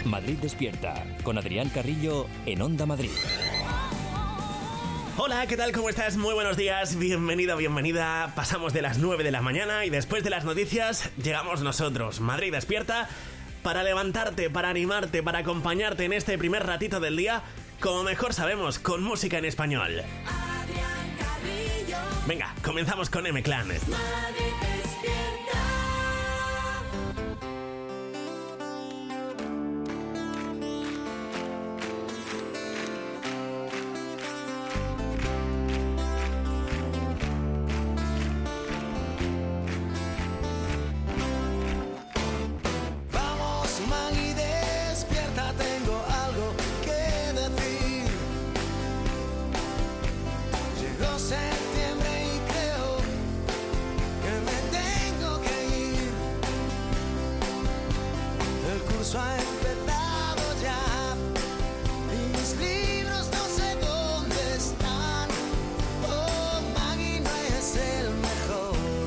Madrid Despierta, con Adrián Carrillo en Onda Madrid. Hola, ¿qué tal? ¿Cómo estás? Muy buenos días, bienvenido, bienvenida. Pasamos de las 9 de la mañana y después de las noticias llegamos nosotros, Madrid Despierta, para levantarte, para animarte, para acompañarte en este primer ratito del día, como mejor sabemos, con música en español. Venga, comenzamos con M-Clan. Ha empezado ya y mis libros no sé dónde están. Oh, Maggie, no es el mejor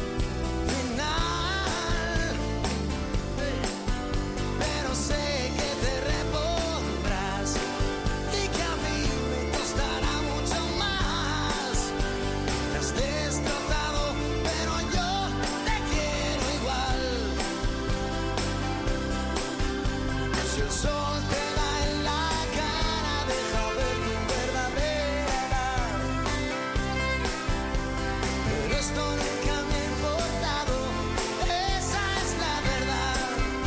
final, pero sé que te repondrás y que a mí me costará mucho más. Te has destrozado, pero yo te quiero igual. Si el sol te da en la cara, deja ver tu verdadera edad. Pero esto nunca me ha importado, esa es la verdad.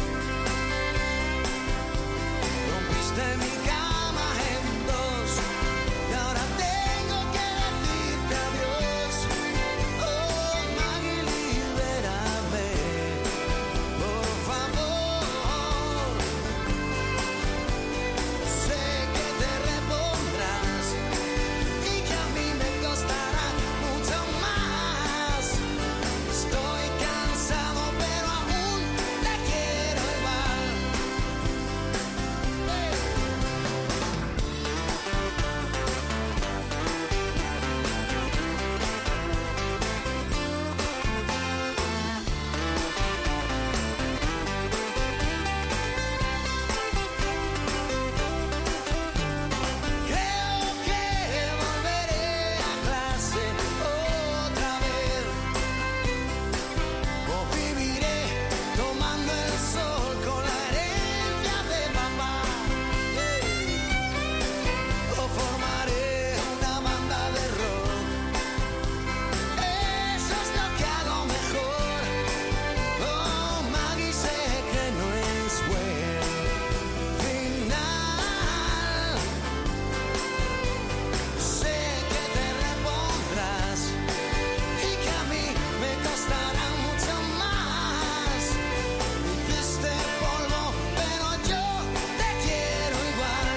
Rompiste mi cama en dos y ahora tengo que decirte adiós. Oh, Maggie, libérame, por favor. Sé que te repondrás y que a mí me costará mucho más. Estoy cansado, pero aún te quiero igual. Creo que volveré a clase otra vez, o viviré tomando el sol con la herencia de papá, o formaré una banda de rock. Eso es lo que hago mejor. Oh, Maggie, sé que no es buen final. Sé que te repondrás y que a mí me costará mucho más. Me hiciste polvo, pero yo te quiero igual.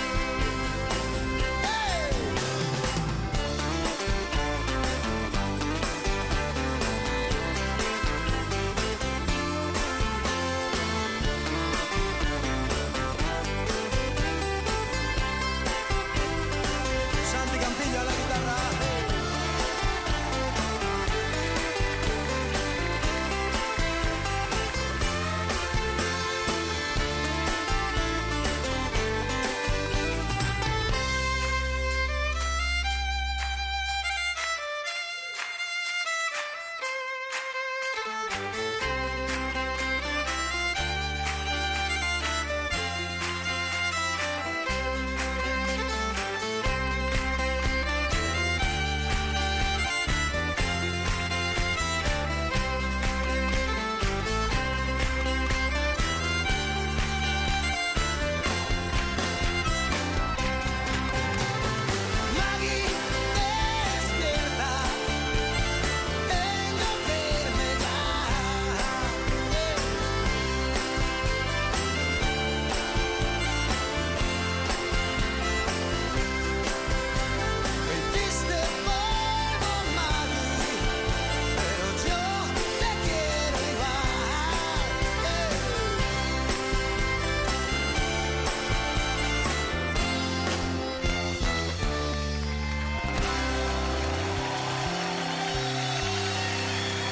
Santi Campillo a la guitarra. Maggie, despierta, tengo que irme ya. Me hiciste polvo, Maggie, pero yo te quiero igual.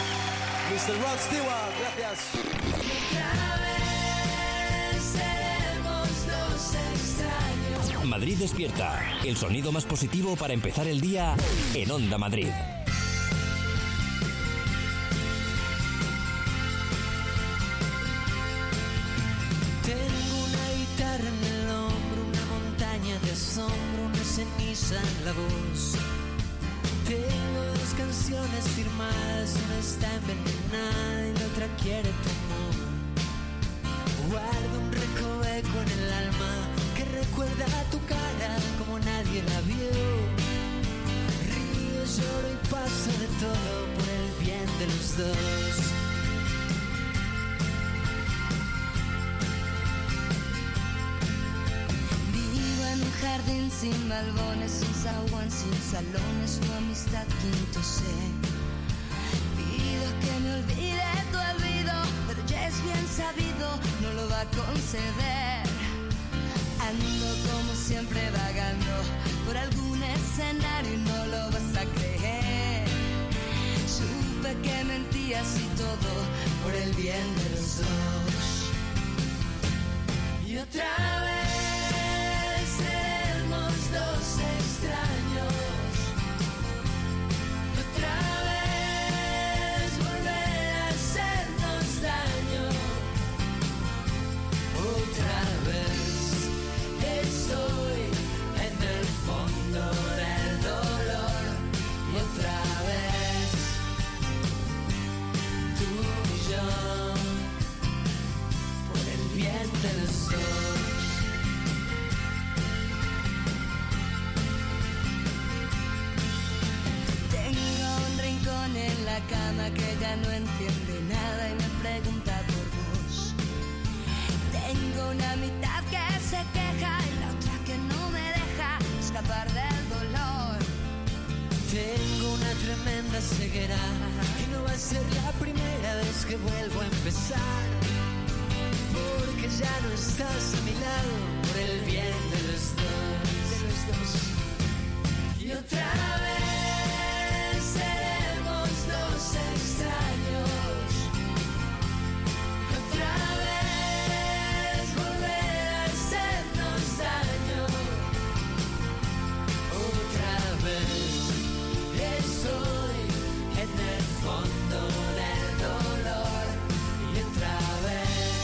Mr. Rod Stewart, gracias. Otra vez seré Madrid despierta. El sonido más positivo para empezar el día en Onda Madrid. Tengo una guitarra en el hombro, una montaña de asombro, una ceniza en la voz. Tengo dos canciones firmadas, una está envenenada y la otra quiere tu amor. Guardo un recoveco en el alma que recuerda a tu cara como nadie la vio. Río, lloro y paso de todo por el bien de los dos. Vivo en un jardín sin balcones, sin zaguán, sin salones, tu amistad quinto C. Pido que me olvide tu olvido, pero ya es bien sabido, no lo va a conceder. Ando como siempre vagando por algún escenario y no lo vas a creer. Supe que mentías y todo por el bien de los dos. Y otra vez seremos dos extraños. Otra vez volver a hacernos daño. Otra vez estoy en el fondo del dolor. Y otra vez tú y yo por el bien de los dos. Tengo un rincón en la cama que ya no entiende nada y me pregunta por vos. Tengo una mitad que se queja y la otra que no me deja escapar del dolor. Tengo una tremenda ceguera y no va a ser la primera vez que vuelvo a empezar. Porque ya no estás a mi lado por el bien de los dos. Y otra vez seremos dos extraños. Otra vez volver a hacernos daño. Otra vez estoy en el fondo del dolor. Y otra vez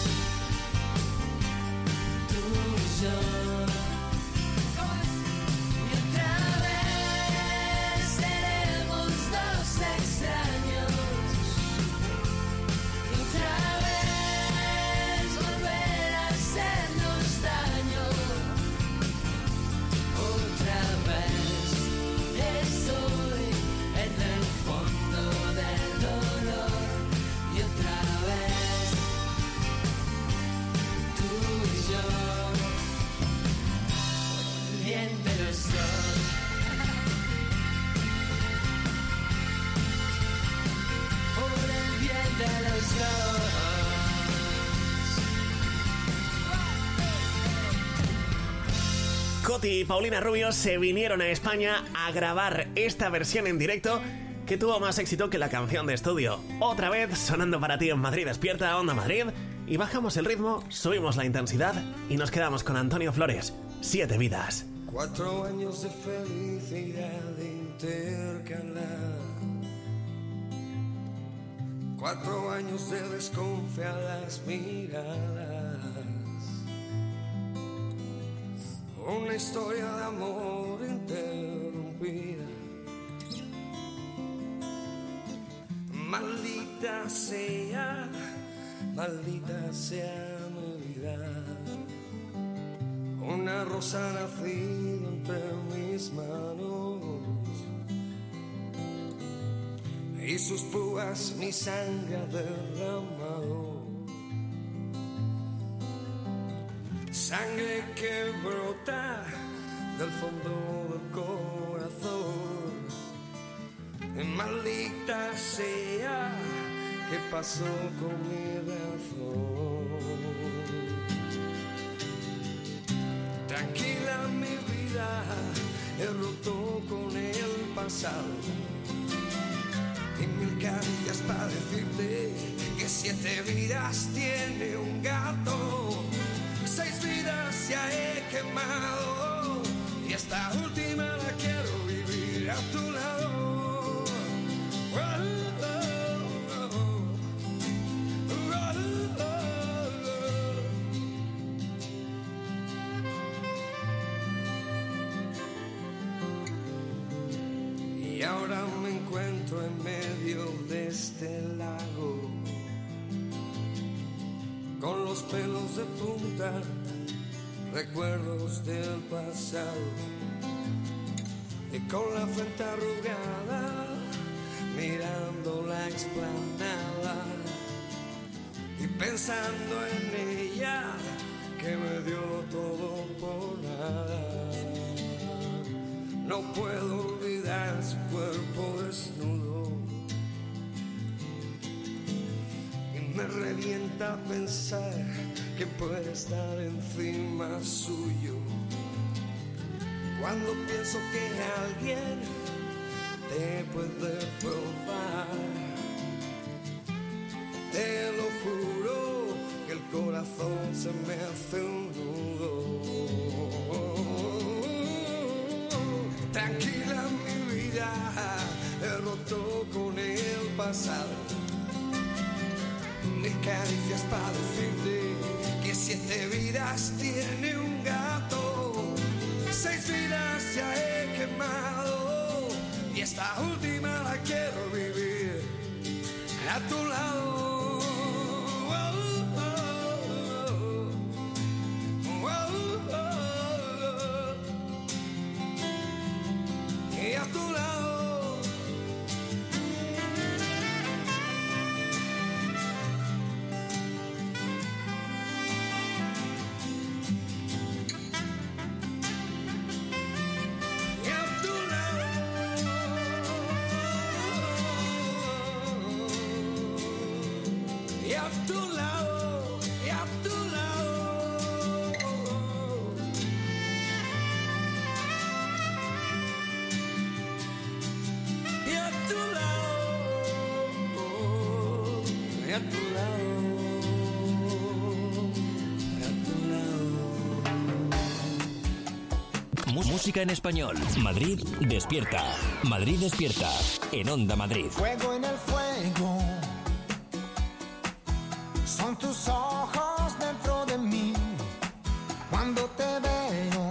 tú y yo. Y otra vez seremos dos extraños. Y otra vez volver a hacernos daño. Otra vez estoy en el fondo del dolor. Y otra vez tú y yo por el bien de los dos. Por el bien de los dos. Coti y Paulina Rubio se vinieron a España a grabar esta versión en directo que tuvo más éxito que la canción de estudio. Otra vez sonando para ti en Madrid Despierta, Onda Madrid. Y bajamos el ritmo, subimos la intensidad y nos quedamos con Antonio Flores. 7 vidas. 4 años de felicidad intercalar, 4 años de desconfiadas miradas, una historia de amor interrumpida. Maldita sea mi vida. Una rosa nacida entre mis manos y sus púas mi sangre ha derramado. Sangre que brota del fondo del corazón. Maldita sea, ¿qué pasó con mi razón? Tranquila mi vida, he roto con el pasado y 1000 caricias para decirte que 7 vidas tiene un gato, 6 vidas ya he quemado y esta última la quiero vivir a tu lado. Y ahora me encuentro en medio de este lago, con los pelos de punta, recuerdos del pasado, y con la frente arrugada, mirando la explanada, y pensando en ella, que me dio todo por nada. No puedo olvidar su cuerpo desnudo, y me revienta pensar que puede estar encima suyo. Cuando pienso que alguien te puede probar, te lo juro que el corazón se me hace un nudo. Tranquila mi vida, he roto con el pasado. Mil caricias para decirte que 7 vidas tiene un gato. 6 vidas ya he quemado y esta última la quiero vivir a tu lado. Y a tu lado. Y a tu lado. Y a tu lado. Y a tu lado. Y a tu lado, y a tu lado, y a tu lado. Música en español. Madrid despierta. Madrid despierta. En Onda Madrid. Fuego en el fuego, son tus ojos dentro de mí. Cuando te veo,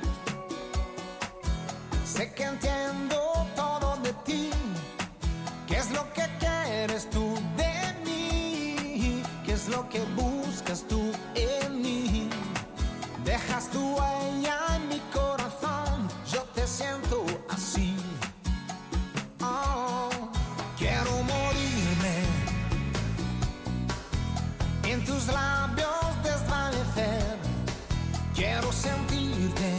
sé que entiendo todo de ti. ¿Qué es lo que quieres tú de mí? ¿Qué es lo que buscas tú en mí? Dejas tu huella en mi corazón, yo te siento así. Oh, quiero morirme en tus labios desvanecer. Quiero sentirte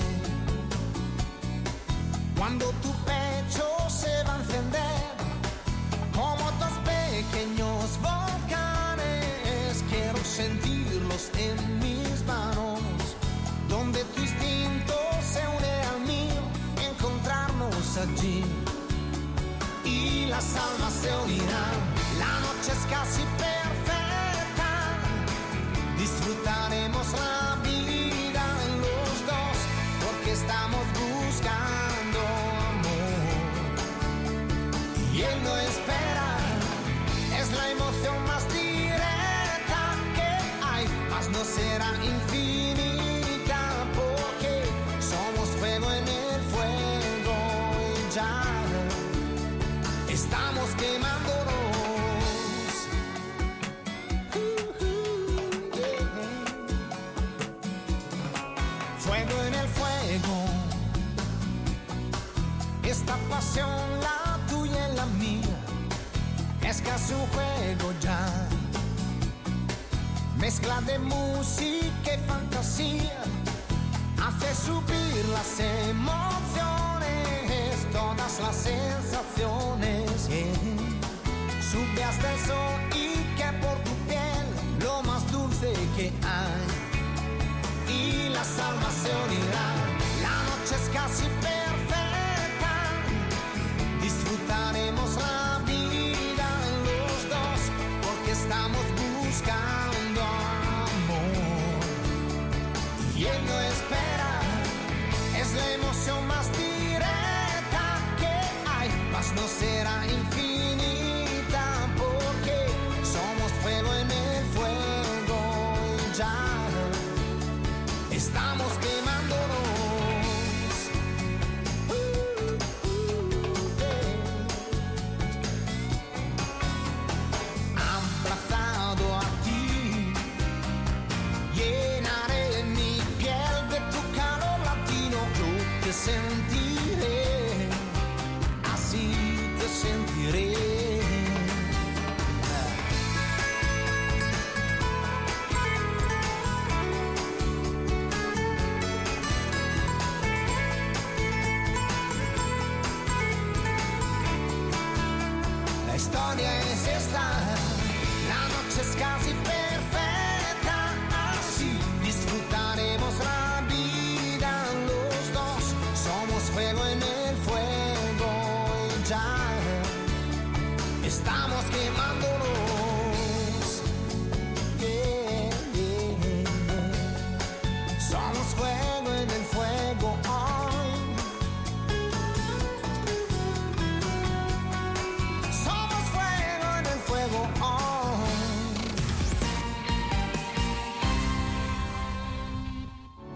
cuando tu pecho se va a encender como dos pequeños volcanes. Quiero sentirlos en mis manos, donde tu instinto se une al mío, encontrarnos allí y las almas se unirán. La noche es casi perfecta, disfrutaremos la vida en los dos, porque estamos buscando amor y él no espera. Es la emoción más directa que hay, mas no será infinita, porque somos fuego en el fuego y ya estamos quemándonos. Fuego en el fuego, esta pasión, la tuya y la mía, es casi un juego ya. Mezcla de música y fantasía, hace subir las emociones, todas las sensaciones. Sube hasta el sol y que por tu piel lo más dulce que hay, y las almas se unirán. La noche es casi perfecta, disfrutaremos la vida en los dos, porque estamos buscando amor y él no espera. Es la emoción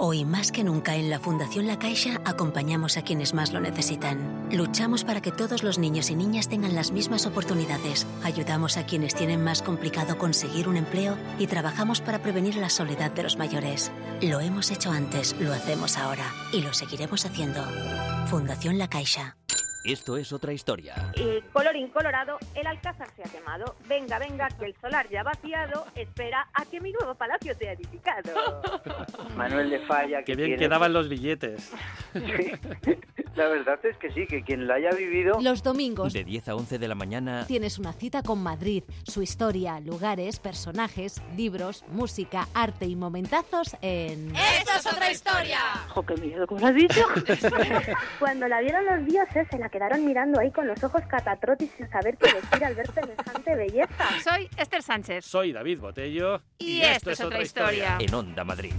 Hoy más que nunca en la Fundación La Caixa acompañamos a quienes más lo necesitan. Luchamos para que todos los niños y niñas tengan las mismas oportunidades. Ayudamos a quienes tienen más complicado conseguir un empleo y trabajamos para prevenir la soledad de los mayores. Lo hemos hecho antes, lo hacemos ahora y lo seguiremos haciendo. Fundación La Caixa. Esto es otra historia. Y colorín colorado, el Alcázar se ha quemado. Venga, venga, que el solar ya ha vaciado. Espera a que mi nuevo palacio sea edificado. Manuel de Falla. Qué bien quedaban los billetes. Sí. La verdad es que sí, que quien la haya vivido... Los domingos, De 10 a 11 de la mañana, tienes una cita con Madrid. Su historia, lugares, personajes, libros, música, arte y momentazos en... ¡Esto es otra historia! ¡Jo, qué miedo! ¿Cómo lo has dicho? Cuando la vieron los dioses, se la quedaron mirando ahí con los ojos catatrotis sin saber qué decir al ver semejante belleza. Soy Esther Sánchez. Soy David Botello. Y esto es otra historia. en Onda Madrid.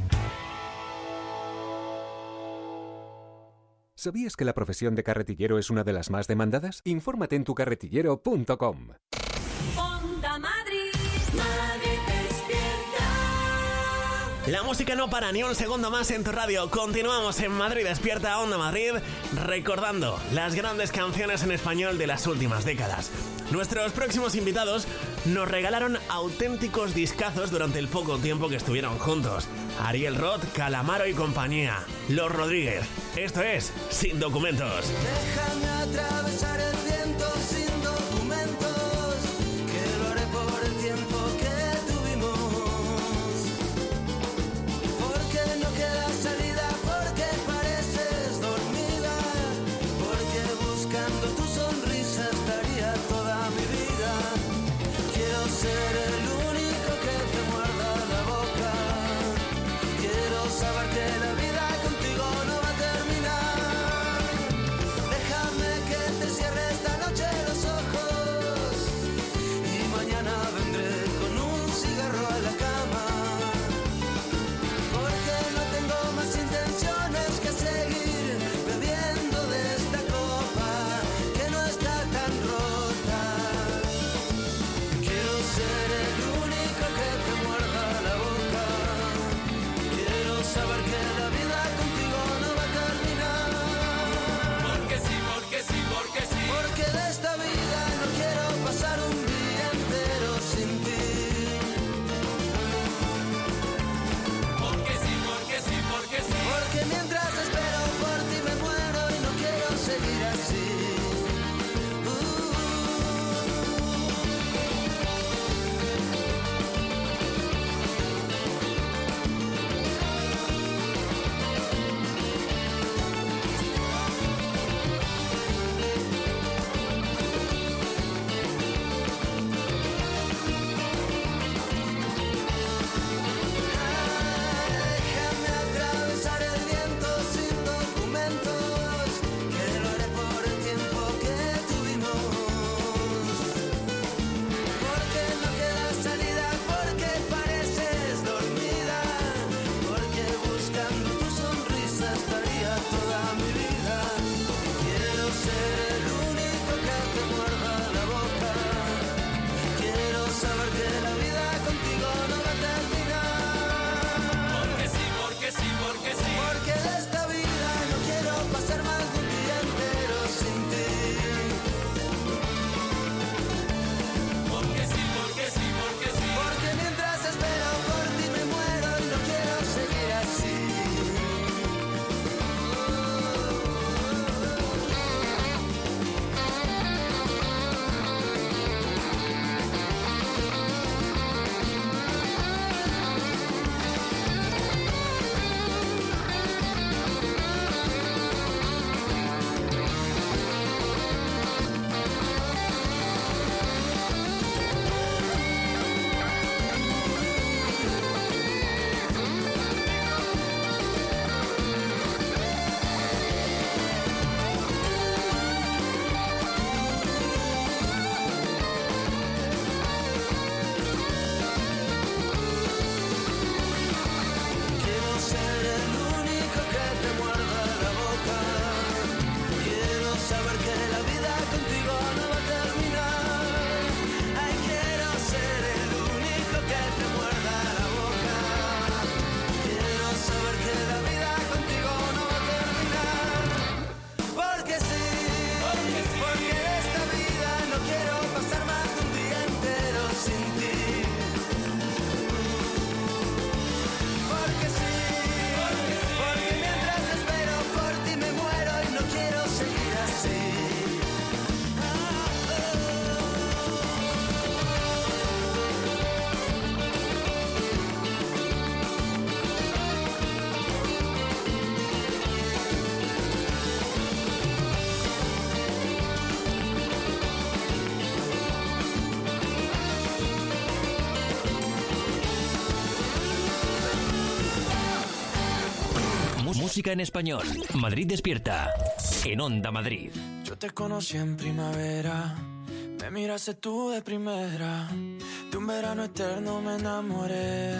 ¿Sabías que la profesión de carretillero es una de las más demandadas? Infórmate en tucarretillero.com. Onda Madrid, Madrid despierta. La música no para ni un segundo más en tu radio. Continuamos en Madrid Despierta, Onda Madrid, recordando las grandes canciones en español de las últimas décadas. Nuestros próximos invitados nos regalaron auténticos discazos durante el poco tiempo que estuvieron juntos. Ariel Roth, Calamaro y compañía. Los Rodríguez. Esto es Sin Documentos. Déjame atravesar el viento sin documentos, que lo haré por el tiempo que tuvimos. Porque no queda salida, porque pareces dormida, porque buscando tu sonrisa estaría toda mi vida. Quiero ser el único que te muerda la boca. Quiero saber que la vida contigo no va a terminar. Déjame que te cierre esta música en español. Madrid Despierta, en Onda Madrid. Yo te conocí en primavera, me miraste tú de primera, de un verano eterno me enamoré.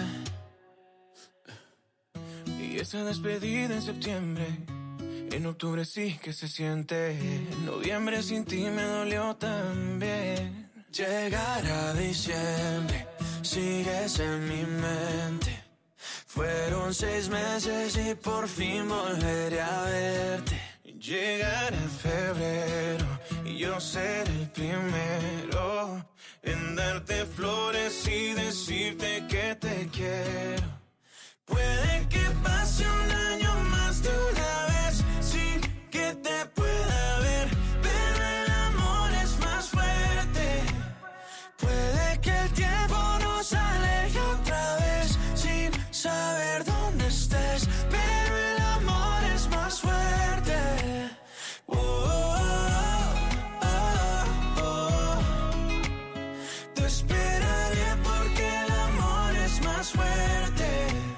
Y esa despedida en septiembre, en octubre sí que se siente, en noviembre sin ti me dolió también. Llegará diciembre, sigues en mi mente. Fueron 6 meses y por fin volveré a verte. Llegará febrero y yo seré el primero en darte flores y decirte que te quiero. Puede que pase un año más de una vez sin que te pueda ver, pero el amor es más fuerte. Puede que el tiempo nos aleje otra vez sin saber dónde estés, pero el amor es más fuerte. Oh, oh, oh, oh. Te esperaré porque el amor es más fuerte.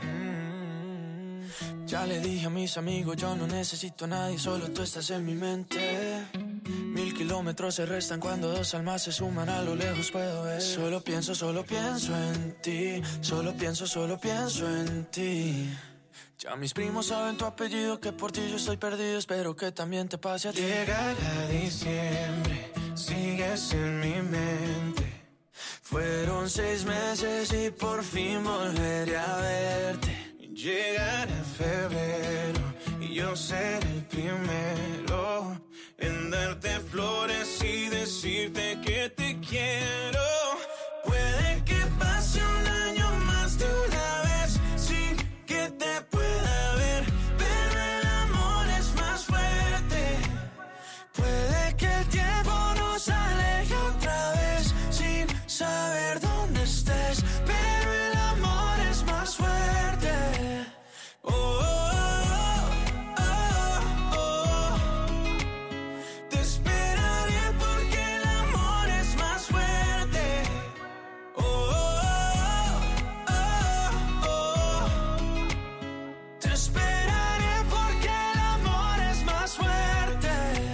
Ya le dije a mis amigos, yo no necesito a nadie, solo tú estás en mi mente. 1000 kilómetros se restan cuando 2 almas se suman, a lo lejos puedo ver. Solo pienso en ti, solo pienso en ti. Ya mis primos saben tu apellido, que por ti yo estoy perdido, espero que también te pase a ti. Llegará diciembre, sigues en mi mente. Fueron 6 meses y por fin volveré a verte. Llegará febrero y yo seré el primero en darte flores y decirte que te quiero. Puede que pase un año más de una vez sin que te pueda ver, pero el amor es más fuerte. Puede que el tiempo nos aleje otra vez sin saber dónde estés, pero el amor es más fuerte. Oh, oh, oh, oh. Te esperaré porque el amor es más fuerte. Oh, oh, oh, oh. Te esperaré porque el amor es más fuerte.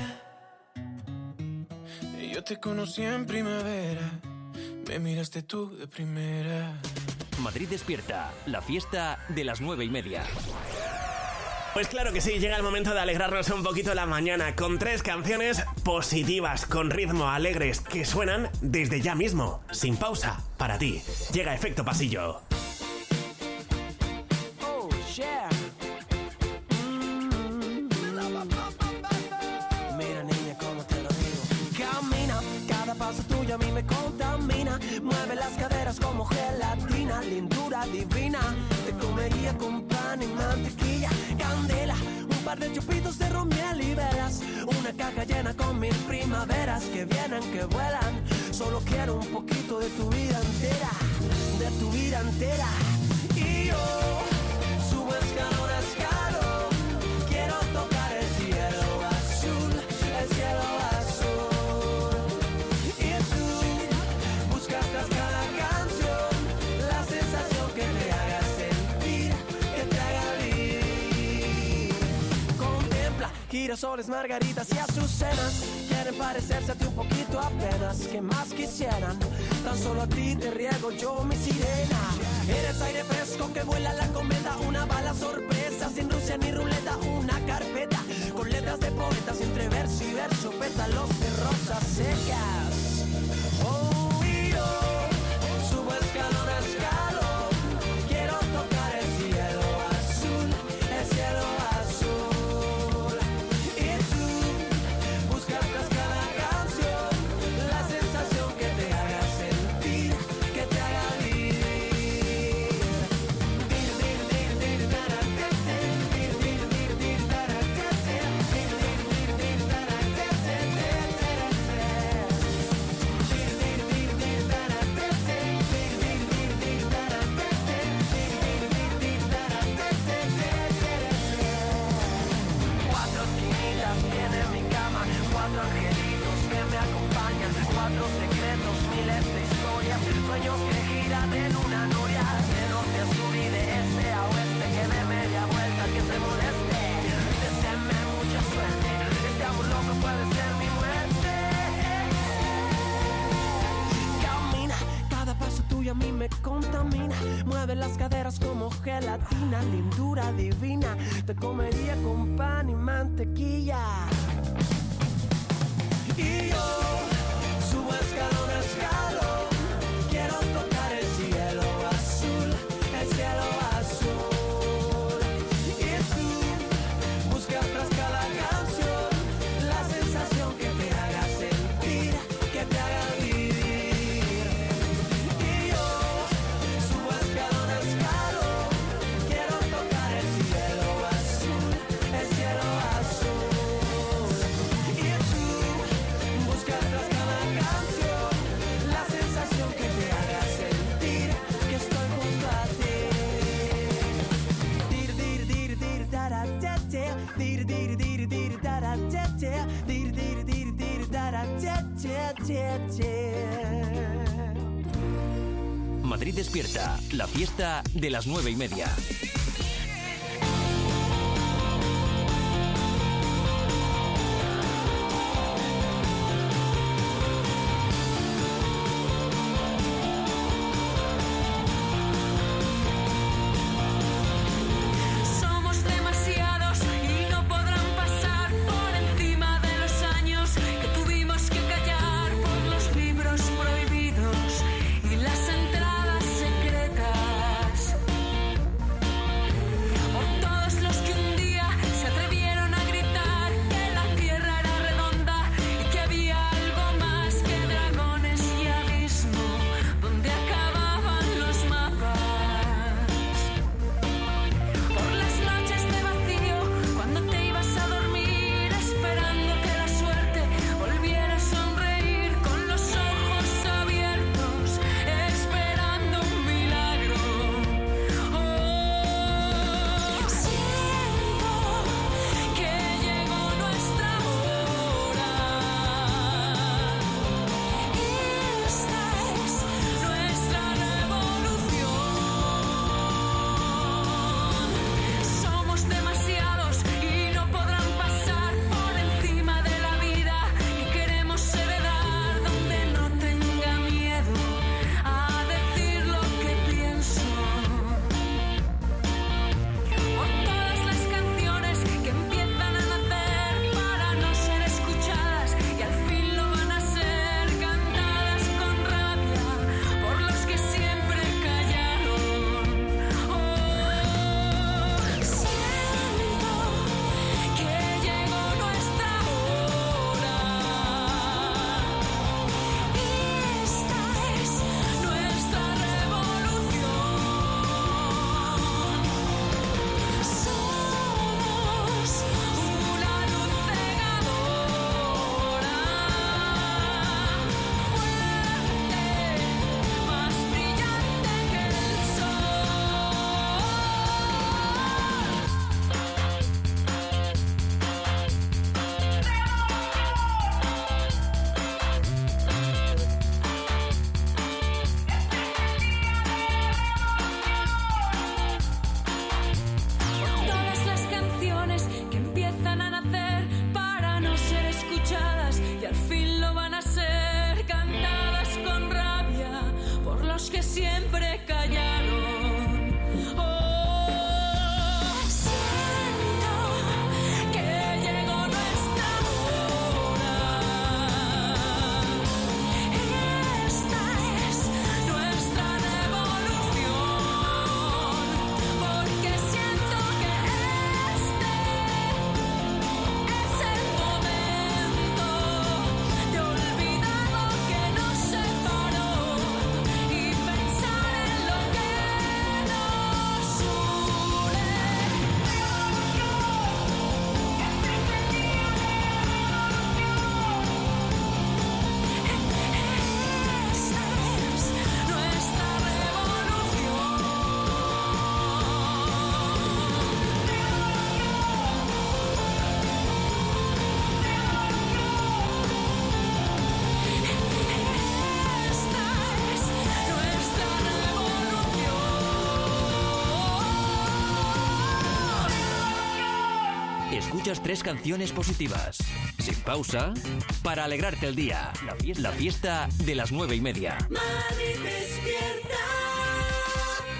Yo te conocí en primavera, me miraste tú de primera. Madrid Despierta, la fiesta de las 9:30. Pues claro que sí, llega el momento de alegrarnos un poquito la mañana con 3 canciones positivas, con ritmo, alegres, que suenan desde ya mismo, sin pausa, para ti. Llega Efecto Pasillo. Oh, yeah. Mira, niña, cómo te lo digo. Camina, cada paso tuyo a mí me contamina. Mueve las caderas como gelatina, lindura divina. Te comería con pan y mantequilla, candela, un par de chupitos de ron, miel y velas. Una caja llena con 1000 primaveras que vienen, que vuelan. Solo quiero un poquito de tu vida entera, de tu vida entera. Y yo subo escalón a escalón, quiero tocar el cielo azul, el cielo azul. Y tú buscas tras cada canción la sensación que te haga sentir, que te haga vivir. Contempla girasoles, margaritas y azucenas, quieren parecerse a ti un poquito apenas. Que más quisieran, tan solo a ti te riego yo mi sirena. Eres aire fresco que vuela la cometa, una bala sorpresa sin Rusia ni ruleta, una carpeta con letras de poetas entre verso y verso, pétalos de rosas secas. Oh, y yo subo escalón a escalón, quiero tocar el cielo azul, el cielo azul. Y tú buscas tras cada canción la sensación que te haga sentir, que te haga vivir. mueve las caderas como gelatina, lindura divina, te comería con pan y mantequilla. Y yo subo escalón a escalón, quiero tocar el cielo azul, el cielo azul. Y tú buscas tras cada canción la sensación que te haga sentir, que te haga vivir. Y yo subo escalón a escalón, quiero tocar el cielo azul, el cielo azul. Y tú buscas tras cada canción la sensación que te haga sentir que estoy junto a ti. Dir dir dir dir dara te te, dir dir dir dir dara te te, dir dir dir dir dara te te te te. Madrid Despierta, la fiesta de las 9:30. Somos demasiados y no podrán pasar por encima de los años que tuvimos que callar por los libros prohibidos y las entradas secretas. Por todos los que un día se atrevieron a gritar que la tierra era redonda y que había algo más que dragones y abismo donde acababan los mapas. Por las noches de vacío, cuando te ibas a dormir, esperando que la suerte volviera a sonreír con los ojos abiertos, esperando un milagro. Oh, siento que llegó nuestra hora. Esta es nuestra revolución. Somos demasiados y no podrán pasar por encima de la vida que queremos heredar, donde no tenga miedo a decir lo que pienso. Por todas las canciones que empiezan a nacer para no ser escuchadas y al fin lo van a ser, cantadas con rabia por los que siempre callaron. Oh, siento que llegó nuestra hora. Esta es nuestra revolución. Somos una luz cegadora, fuerte, más brillante que el Por todas las canciones que empiezan a nacer para no ser escuchadas y al fin lo van a ser, cantadas con rabia por los que siempre callaron. Oh, siento que llegó nuestra hora. Esta es nuestra revolución, porque siento que este es el momento de olvidar lo que nos separó y pensar en lo que nos une. Esta es nuestra revolución. Esta es nuestra revolución. Escuchas 3 canciones positivas, sin pausa, para alegrarte el día. La fiesta de las 9:30. Madrid Despierta.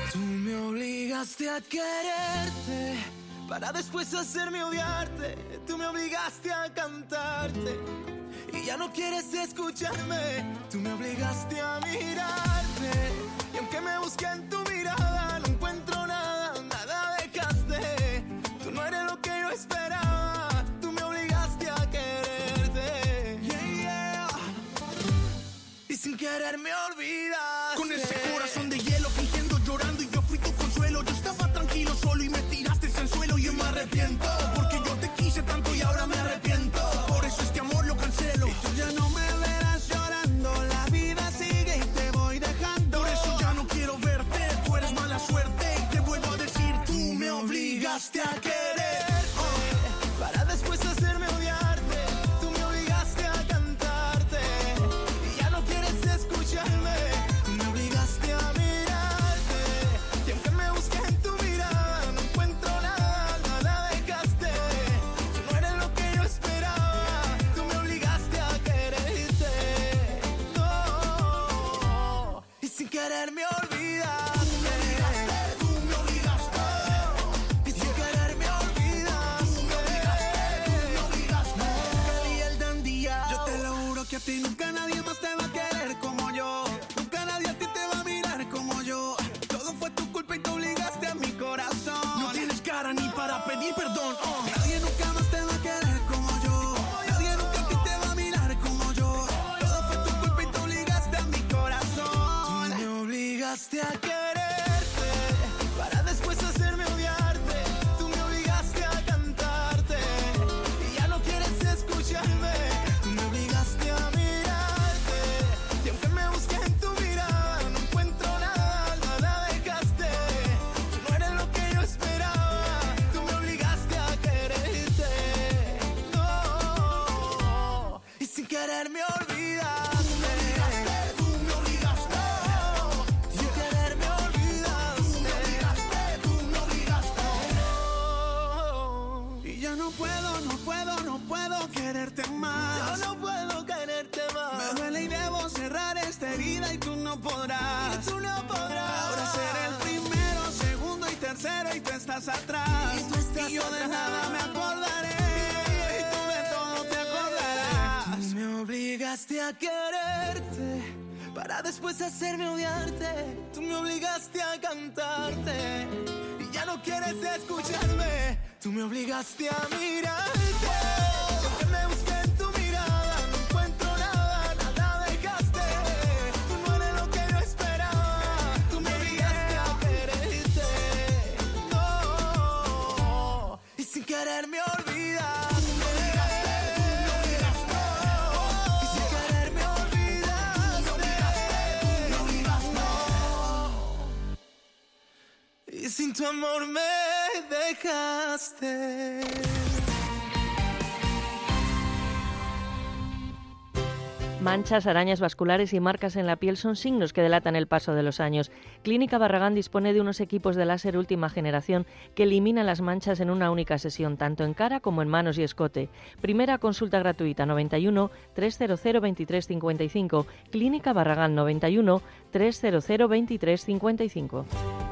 obligaste a quererte para después hacerme odiarte. Tú me obligaste a cantarte y ya no quieres escucharme. Tú me obligaste a mirarte y aunque me busqué en tu mirada no encuentro nada, nada dejaste. Tú no eres lo que yo esperaba. Tú me obligaste a quererte, yeah, yeah. Y sin querer me olvidaste. Con ese corazón de hielo fingiendo llorando y yo fui tu consuelo. Yo estaba tranquilo solo y me tiraste en suelo. Y yo me arrepiento porque yo te quise tanto y ahora me arrepiento. Por eso este amor lo cancelo. Y tú ya no me verás llorando. La vida sigue y te voy dejando. Por eso ya no quiero verte. Tú eres mala suerte y te vuelvo a decir, tú me obligaste a querer. Para después hacerme odiarte. Tú me obligaste a cantarte y ya no quieres escucharme. Tú me obligaste a mirarte y aunque me busqué en tu mirada no encuentro nada, nada dejaste. Tú no eres lo que yo esperaba. Tú me obligaste a quererte, no. Y sin querer me olvidaste. Tú me obligaste. Y sin querer me Yo te lo juro que a ti nunca nadie más te va a querer como yo. Nunca nadie a ti te va a mirar como yo. todo fue tu culpa y te obligaste a mi corazón. No tienes cara ni para pedir perdón. Nadie nunca más te va a querer como yo. Nadie nunca a ti te va a mirar como yo. Todo fue tu culpa y te obligaste a mi corazón. Tú me obligaste a quererte para después hacerme odiarte. Tú me obligaste a cantarte y ya no quieres escucharme. Tú me obligaste a mirarte y aunque me busqué en tu mirada no encuentro nada, nada dejaste. Tú no eres lo que yo esperaba. Tú me obligaste a quererte, no. Y sin querer me olvidaste. Tú me obligaste. Sin querer me olvidaste. Tú me obligaste. Y ya no puedo, no puedo quererte más. Yo no puedo quererte más. Me duele y debo cerrar esta herida y tú no podrás. Y tú no podrás. Ahora seré el primero, segundo y tercero y tú estás atrás. Y yo de nada me acordaré. Y tú de todo te acordarás. Tú me obligaste a quererte para después hacerme odiarte. Tú me obligaste a cantarte y ya no quieres escucharme. Tú me obligaste a mirarte. Aunque me busqué en tu mirada no encuentro nada, nada dejaste. Tú no eres lo que yo esperaba. Tú me obligaste a quererte, no. Y sin querer me olvidaste. Y sin querer me olvidaste. Y sin tu amor me dejaste. Manchas, arañas vasculares y marcas en la piel son signos que delatan el paso de los años. Clínica Barragán dispone de unos equipos de láser última generación que eliminan las manchas en una única sesión, tanto en cara como en manos y escote. Primera consulta gratuita 91 300 2355. Clínica Barragán 91 300 2355.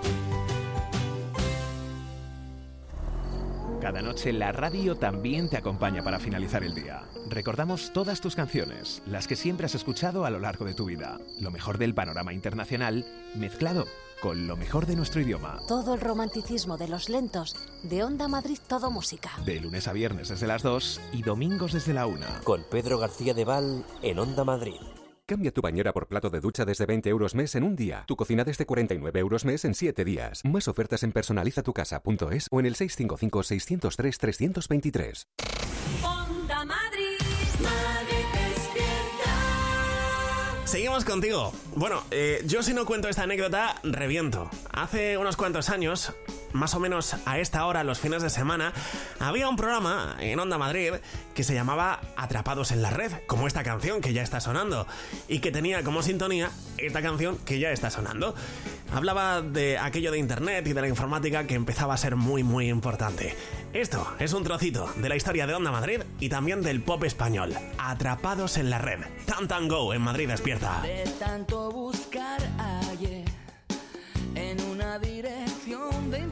Cada noche la radio también te acompaña para finalizar el día. Recordamos todas tus canciones, las que siempre has escuchado a lo largo de tu vida. Lo mejor del panorama internacional, mezclado con lo mejor de nuestro idioma. Todo el romanticismo de los lentos, de Onda Madrid Todo Música. De lunes a viernes desde las 2 y domingos desde la 1. Con Pedro García de Val en Onda Madrid. Cambia tu bañera por plato de ducha desde 20 euros mes en un día. Tu cocina desde 49 euros mes en 7 días. Más ofertas en personalizatucasa.es o en el 655 603 323. Onda Madrid, Madrid despierta. Seguimos contigo. Bueno, yo si no cuento esta anécdota, reviento. Hace unos cuantos años, más o menos a esta hora, los fines de semana, había un programa en Onda Madrid que se llamaba Atrapados en la Red, como esta canción que ya está sonando, y que tenía como sintonía esta canción que ya está sonando. Hablaba de aquello de internet y de la informática que empezaba a ser muy muy importante. Esto es un trocito de la historia de Onda Madrid y también del pop español. Atrapados en la Red. Tan Go en Madrid Despierta. De tanto buscar hallé en una dirección de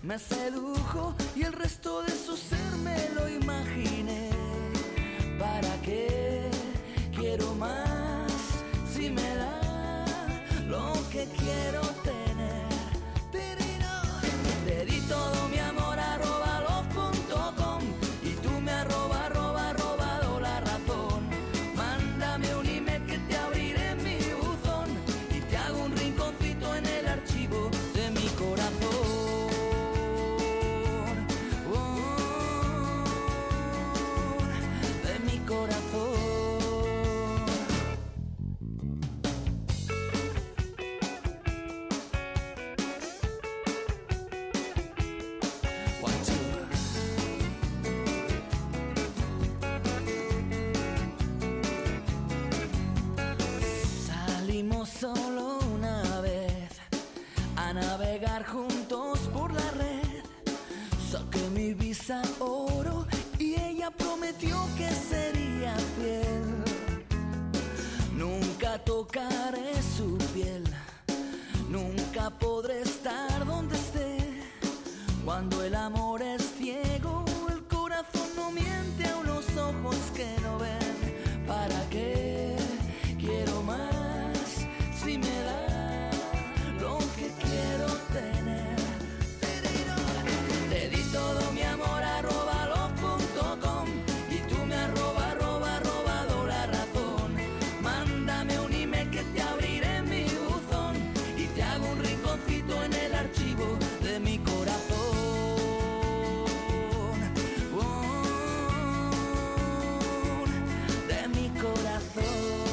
me sedujo y el resto de su ser me lo imaginé. ¿Para qué quiero más si me da lo que quiero tener? Te di todo mi amor @los.com y tú me robado la razón. Mándame un email que te abriré en mi buzón y te hago un rinconcito en el archivo de mi corazón. De mi corazón. Salimos solo una vez a navegar juntos por la red. Saqué mi visa oro y ella prometió que sería fiel. Nunca tocaré su piel, nunca podré estar donde esté. Cuando el amor es ciego, el corazón no miente a unos ojos que no ven. ¿Para qué quiero más si me da lo que quiero tener? Te di todo mi amor @los.com y tú me robado la razón. Mándame un email que te abriré en mi buzón y te hago un rinconcito en el archivo de mi corazón. De mi corazón.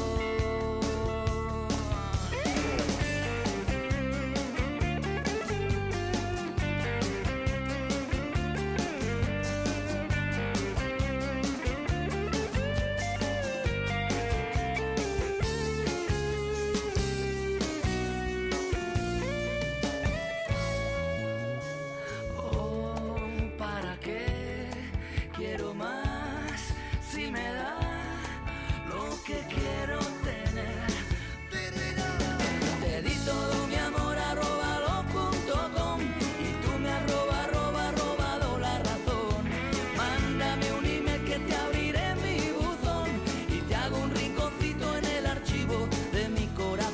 ¿Para qué quiero más si me da lo que quiero tener? Te di todo mi amor @los.com y tú me has robado la razón. Mándame un email que te abriré en mi buzón y te hago un rinconcito en el archivo de mi corazón.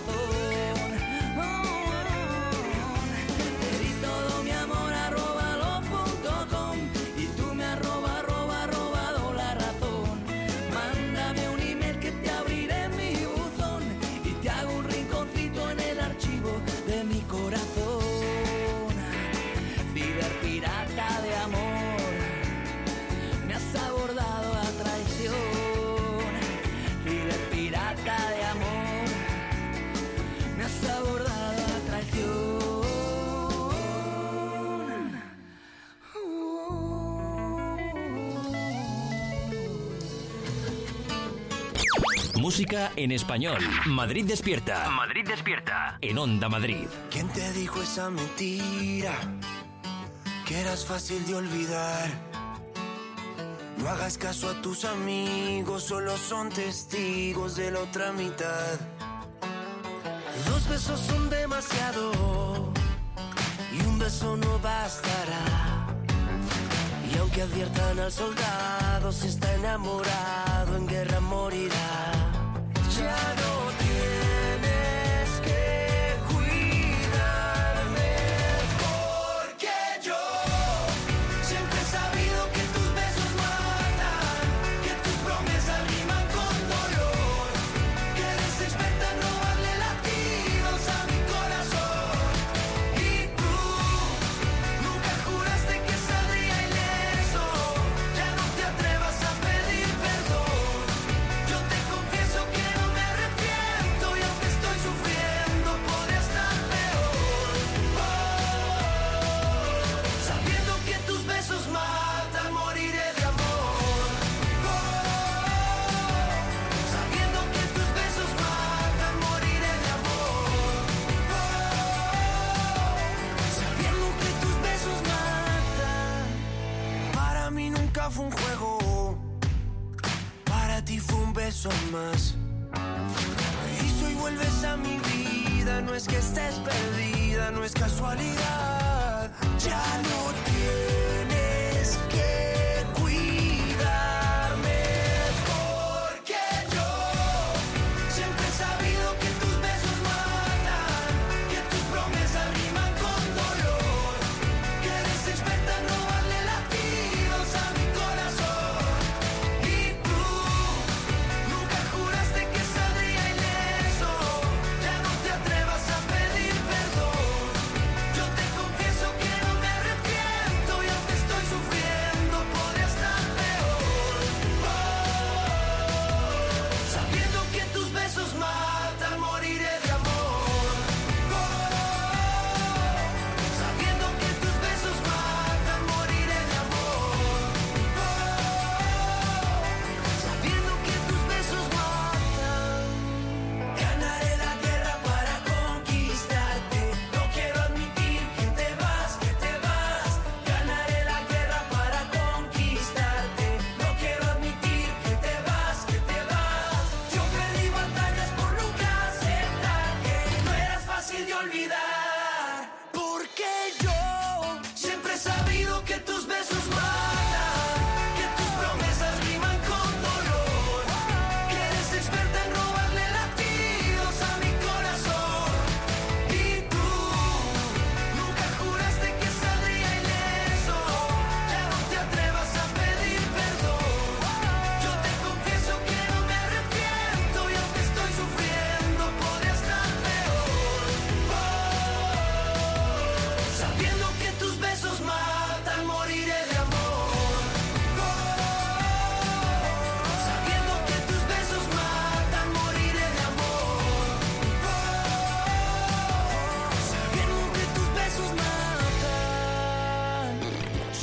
Te di todo mi amor @los.com y tú me has robado la razón. Mándame un email que te abriré en mi buzón y te hago un rinconcito en el archivo de mi corazón. Ciberpirata de amor, me has abordado a traición. Ciberpirata de amor, me has abordado a traición. Música en español. Madrid despierta. Madrid despierta. En Onda Madrid. ¿Quién te dijo esa mentira? Que eras fácil de olvidar. No hagas caso a tus amigos, solo son testigos de la otra mitad. 2 besos son demasiado y un beso no bastará. Y aunque adviertan al soldado, si está enamorado en guerra morirá. Ya no tienes que cuidarme, porque yo siempre he sabido que tus besos matan, que tus promesas riman con dolor, que eres experta en robarle latidos a mi corazón. Y tú nunca juraste que saldría ileso, ya no te atrevas a pedir perdón. Yo te confieso que no me arrepiento y aunque estoy sufriendo podría estar peor. Sabiendo que tus besos matan, moriré de amor. Sabiendo que tus besos matan, moriré de amor. Sabiendo que tus besos matan. Para mí nunca fue un juego, para ti fue un beso más. Y si hoy vuelves a mi vida, no es que estés perdida, no es casualidad. Ya no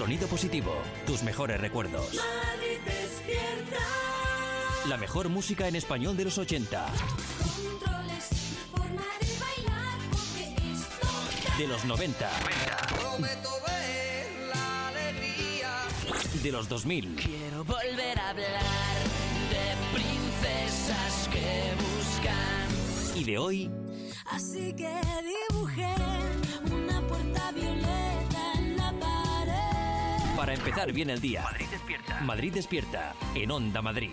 Sonido positivo, tus mejores recuerdos. Madrid despierta. La mejor música en español de los 80. Controles, forma de bailar, porque esto De los 90. Prometo ver la alegría. De los 2000. quiero volver a hablar de princesas que buscan. Y de hoy. Así que dibujé una puerta violeta en la pared. Para empezar bien el día. Madrid despierta. Madrid despierta. En Onda Madrid.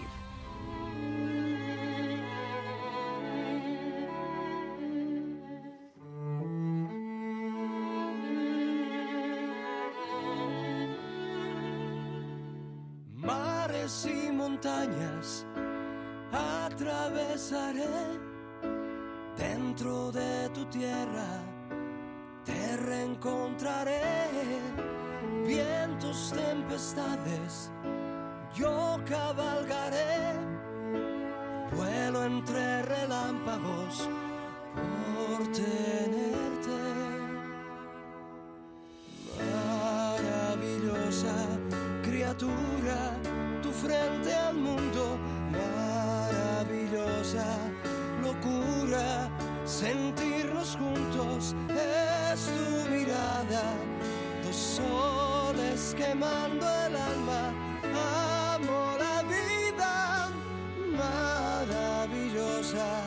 Mares y montañas atravesaré, dentro de tu tierra te reencontraré. Vientos, tempestades, yo cabalgaré, vuelo entre relámpagos por tenerte. Maravillosa criatura, tu frente al mundo, maravillosa locura, sentirnos juntos, es tu mirada, dos soles quemando el alma, amo la vida, maravillosa.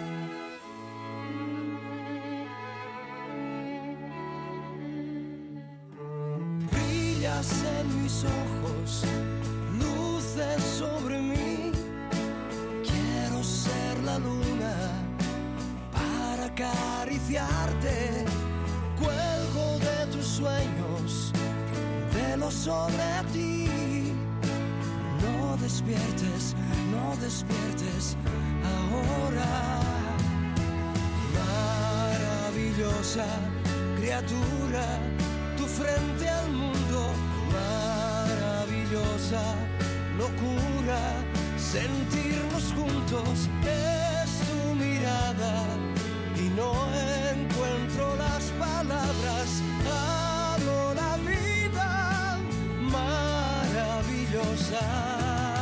Brillas en mis ojos, luces sobre mí. Quiero ser la luna para acariciarte. Cuelgo de tus sueños, velo sobre ti. No despiertes, no despiertes ahora. Maravillosa criatura, tu frente al mundo, maravillosa locura, sentirnos juntos, es tu mirada y no encuentro las palabras, amo la vida maravillosa.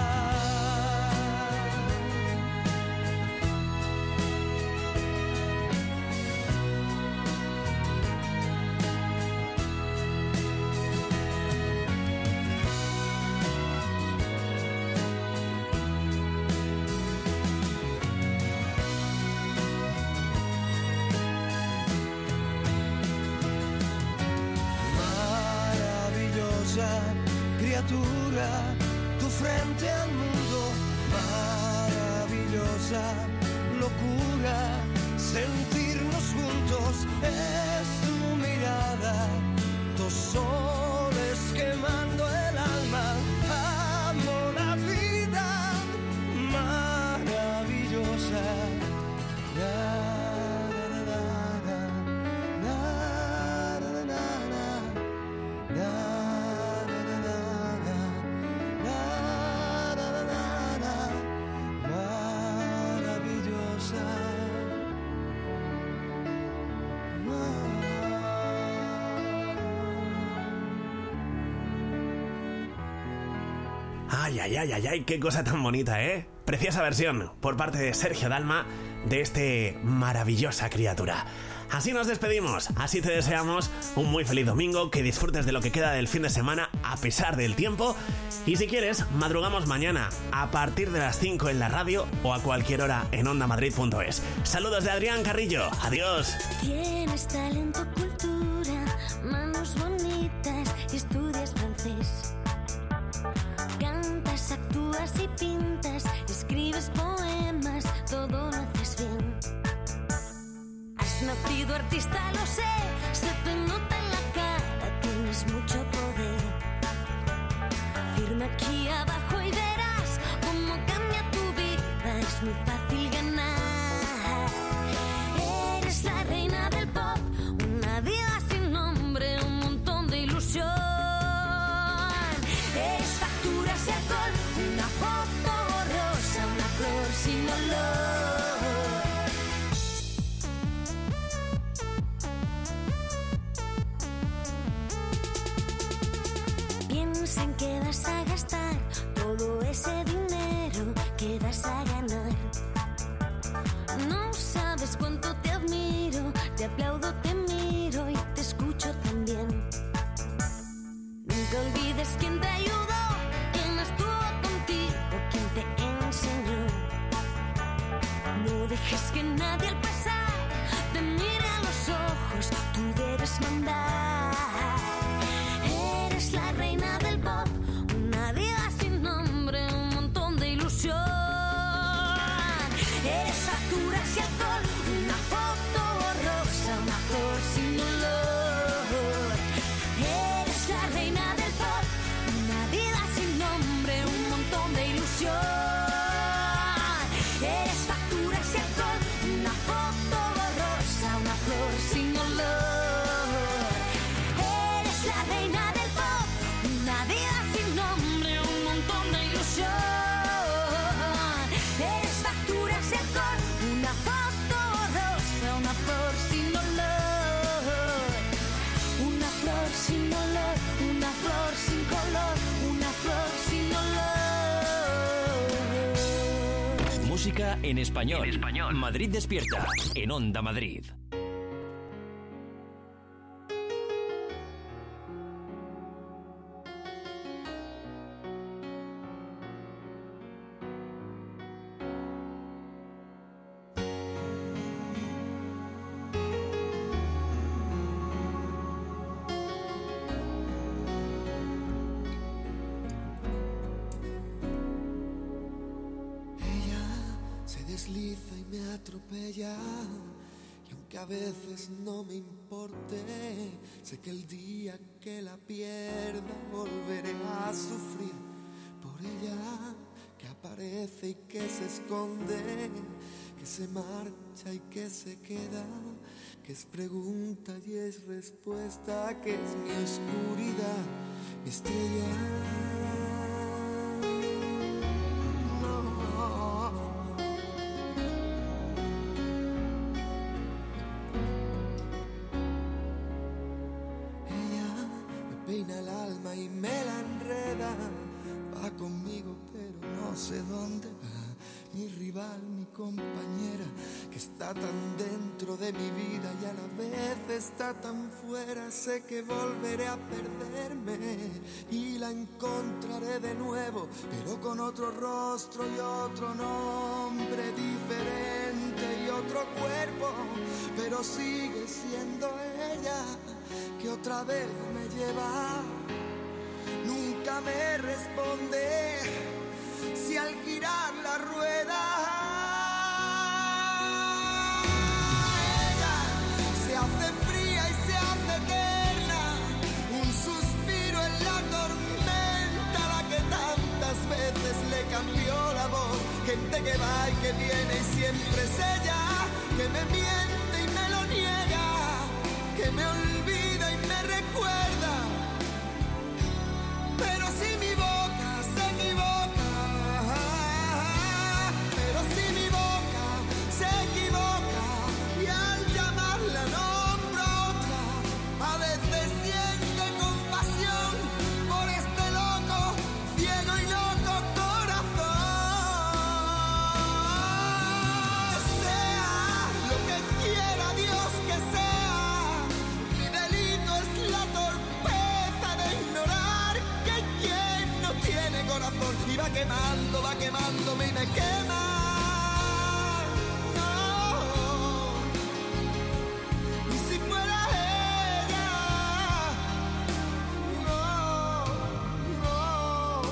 Criatura, tu frente al mundo, maravillosa locura, sentirnos juntos, es tu mirada, dos soles quemando el alma, amo la vida maravillosa. Ay, ay, ay, ay, ay, qué cosa tan bonita, ¿eh? Preciosa versión por parte de Sergio Dalma de este maravillosa criatura. Así nos despedimos, así te deseamos un muy feliz domingo, que disfrutes de lo que queda del fin de semana a pesar del tiempo. Y si quieres, madrugamos mañana a partir de las 5 en la radio o a cualquier hora en ondamadrid.es. Saludos de Adrián Carrillo, adiós. Tienes talento, cultura, manos bonitas y estudias francés. Cantas, actúas y pintas, escribes poemas, todo lo haces bien. Has nacido artista, lo sé, se te nota en la cara, tienes mucho poder. Firma aquí abajo y verás cómo cambia tu vida, es muy fácil ganar. Eres la reina del pop, una diva sin nombre, un montón de ilusión. Es facturas y alcohol, una foto borrosa, una flor sin olor. piensa en qué vas a gastar todo ese dinero que vas a ganar. No sabes cuánto te admiro, te aplaudo, te miro y te escucho también. Nunca olvides quién te ayudó, quién estuvo contigo, quién te enseñó. No dejes que nadie al pasar te mire a los ojos, tú debes mandar. Eres la reina del pop, una diva sin nombre, un montón de ilusión. Eres facturas y alcohol, una foto borrosa, una flor sin olor. Eres la reina del pop, una vida sin nombre, un montón de ilusión. Eres facturas y alcohol, una foto borrosa, una flor sin olor. Eres la reina del pop, una vida sin nombre, un montón de ilusión. Eres facturas y alcohol, una foto borrosa, una flor sin olor. Una flor sin olor, una flor sin color, una flor sin olor. Música en español. Madrid despierta. En Onda Madrid. Se desliza y me atropella, y aunque a veces no me importe, sé que el día que la pierda volveré a sufrir por ella, que aparece y que se esconde, que se marcha y que se queda, que es pregunta y es respuesta, que es mi oscuridad, mi estrella. Peina el alma y me la enreda, va conmigo pero no sé dónde va, mi rival, mi compañera, que está tan dentro de mi vida y a la vez está tan fuera. Sé que volveré a perderme y la encontraré de nuevo, pero con otro rostro y otro nombre diferente y otro cuerpo, pero sigue siendo ella, que otra vez me lleva. Nunca me responde si al girar la rueda ella se hace fría y se hace eterna, un suspiro en la tormenta, la que tantas veces le cambió la voz. Gente que va y que viene y siempre es ella, que me miente y me lo niega, que me olvida y me recuerda. Pero si mi boca se equivoca, pero si mi boca se equivoca, y al llamarla nombro a otra, a veces siente compasión por este loco, ciego y loco corazón. Sea lo que quiera Dios que sea, mi delito es la torpeza de ignorar que quien no tiene corazón, y va quemándome y me quema. No. Y si fuera ella, no, no.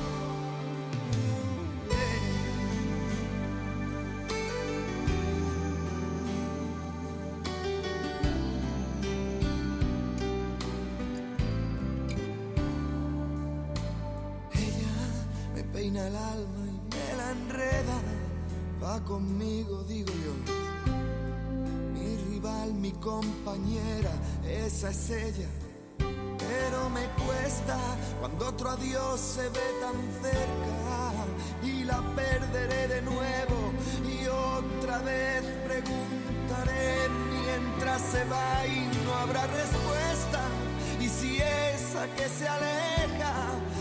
Me peina el alma y me la enreda, va conmigo, digo yo, mi rival, mi compañera, esa es ella. Pero me cuesta cuando otro adiós se ve tan cerca, y la perderé de nuevo y otra vez preguntaré mientras se va y no habrá respuesta. Y si esa que se aleja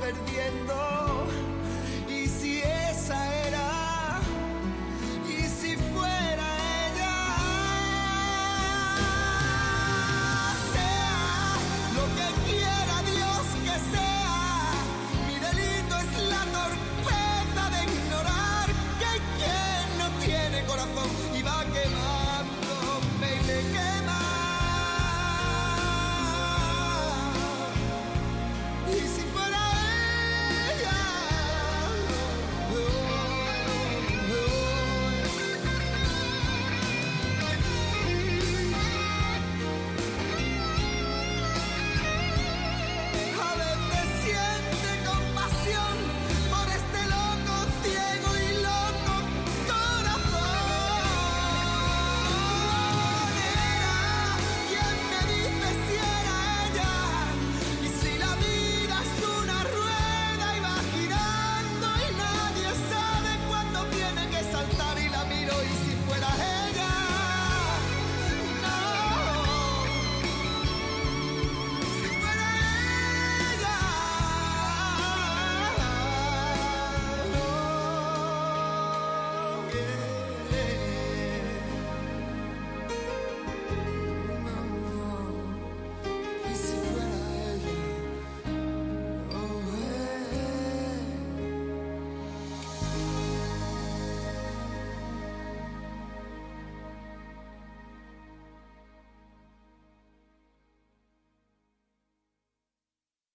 perdiendo.